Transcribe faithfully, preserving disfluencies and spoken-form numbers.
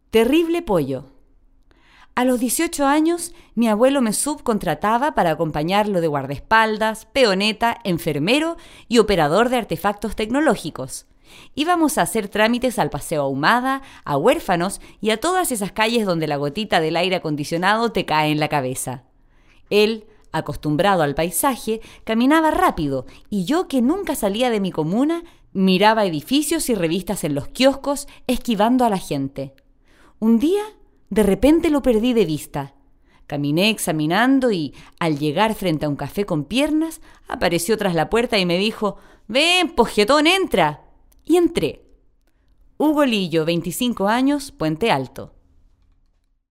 Terrible pollo. A los dieciocho años, mi abuelo me subcontrataba para acompañarlo de guardaespaldas, peoneta, enfermero y operador de artefactos tecnológicos. Íbamos a hacer trámites al Paseo Ahumada, a Huérfanos y a todas esas calles donde la gotita del aire acondicionado te cae en la cabeza. Él, acostumbrado al paisaje, caminaba rápido y yo, que nunca salía de mi comuna, miraba edificios y revistas en los kioscos, esquivando a la gente. Un día, de repente lo perdí de vista. Caminé examinando y, al llegar frente a un café con piernas, apareció tras la puerta y me dijo: «Ven, pojetón, entra». Y entré. Hugo Lillo, veinticinco años, Puente Alto.